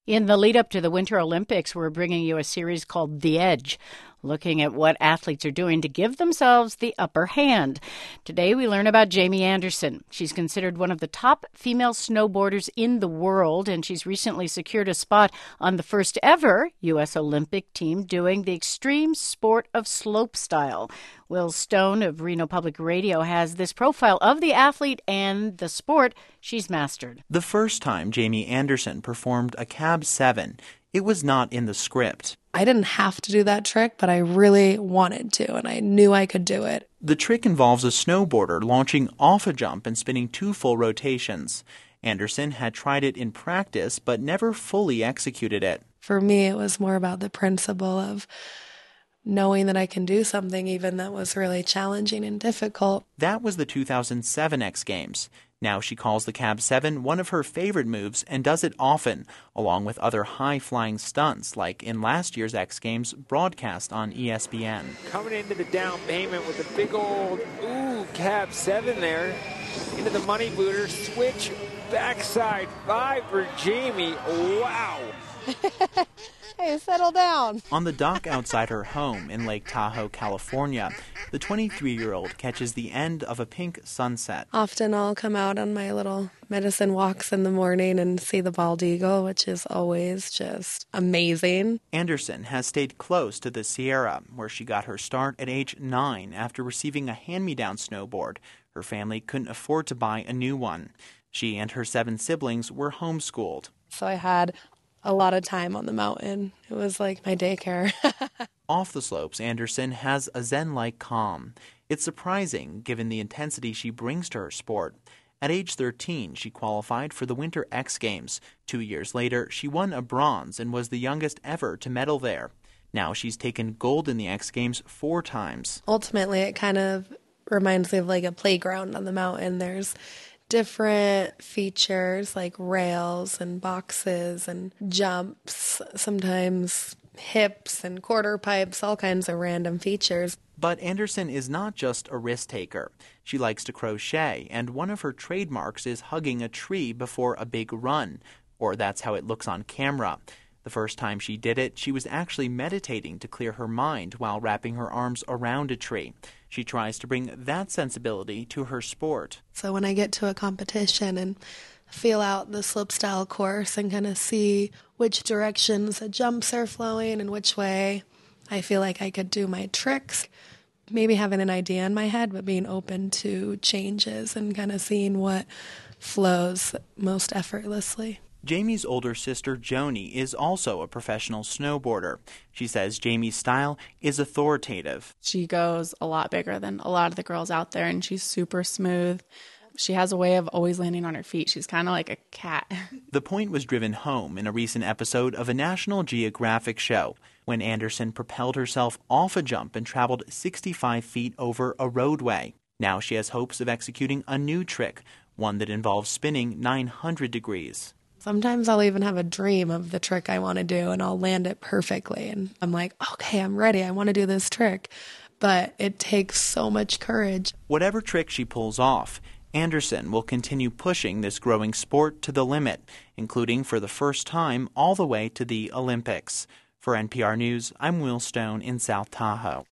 In the lead up to the Winter Olympics, we're bringing you a series called The Edge, looking at what athletes are doing to give themselves the upper hand. Today, we learn about Jamie Anderson. She's considered one of the top female snowboarders in the world, and she's recently secured a spot on the first ever U.S. Olympic team doing the extreme sport of slopestyle. Will Stone of Reno Public Radio has this profile of the athlete and the sport she's mastered. The first time Jamie Anderson performed a Cab 7, it was not in the script. I didn't have to do that trick, but I really wanted to, and I knew I could do it. The trick involves a snowboarder launching off a jump and spinning 2 full rotations. Anderson had tried it in practice, but never fully executed it. For me, it was more about the principle of knowing that I can do something even that was really challenging and difficult. That was the 2007 X Games. Now she calls the Cab 7 one of her favorite moves and does it often, along with other high-flying stunts like in last year's X Games broadcast on ESPN. Coming into the down payment with a big old, Cab 7 there. Into the money booter, switch, backside 5 for Jamie. Wow. Hey, settle down. On the dock outside her home in Lake Tahoe, California, the 23-year-old catches the end of a pink sunset. Often I'll come out on my little medicine walks in the morning and see the bald eagle, which is always just amazing. Anderson has stayed close to the Sierra, where she got her start at age 9 after receiving a hand-me-down snowboard. Her family couldn't afford to buy a new one. She and her 7 siblings were homeschooled. So I had a lot of time on the mountain. It was like my daycare. Off the slopes, Anderson has a zen-like calm. It's surprising, given the intensity she brings to her sport. At age 13, she qualified for the Winter X Games. 2 years later, she won a bronze and was the youngest ever to medal there. Now she's taken gold in the X Games 4 times. Ultimately, it kind of reminds me of like a playground on the mountain. There's different features like rails and boxes and jumps, sometimes hips and quarter pipes, all kinds of random features. But Anderson is not just a risk taker. She likes to crochet, and one of her trademarks is hugging a tree before a big run, or that's how it looks on camera. The first time she did it, she was actually meditating to clear her mind while wrapping her arms around a tree. She tries to bring that sensibility to her sport. So when I get to a competition and feel out the slopestyle course and kind of see which directions the jumps are flowing and which way I feel like I could do my tricks, maybe having an idea in my head, but being open to changes and kind of seeing what flows most effortlessly. Jamie's older sister, Joni, is also a professional snowboarder. She says Jamie's style is authoritative. She goes a lot bigger than a lot of the girls out there, and she's super smooth. She has a way of always landing on her feet. She's kind of like a cat. The point was driven home in a recent episode of a National Geographic show when Anderson propelled herself off a jump and traveled 65 feet over a roadway. Now she has hopes of executing a new trick, one that involves spinning 900 degrees. Sometimes I'll even have a dream of the trick I want to do, and I'll land it perfectly. And I'm like, okay, I'm ready. I want to do this trick. But it takes so much courage. Whatever trick she pulls off, Anderson will continue pushing this growing sport to the limit, including for the first time all the way to the Olympics. For NPR News, I'm Will Stone in South Tahoe.